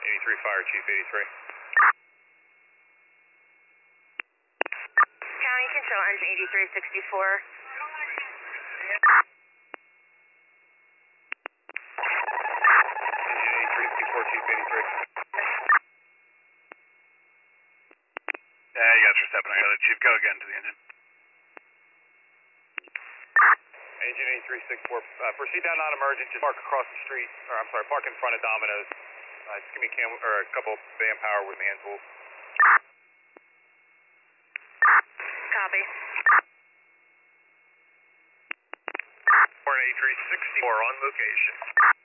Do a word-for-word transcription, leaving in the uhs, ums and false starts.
eighty-three Fire Chief eighty-three. County Control, engine eighty-three sixty-four. Engine eighty-three sixty-four, Chief eighty-three. Yeah, you guys are stepping on the Chief. Go again to the engine. Engine eighty-three sixty-four, uh, proceed down non-emergent, just park across the street, or I'm sorry, park in front of Domino's. Uh, just give me a, cam or a couple van power with my hand tools. Copy. eighty-three sixty-four on location.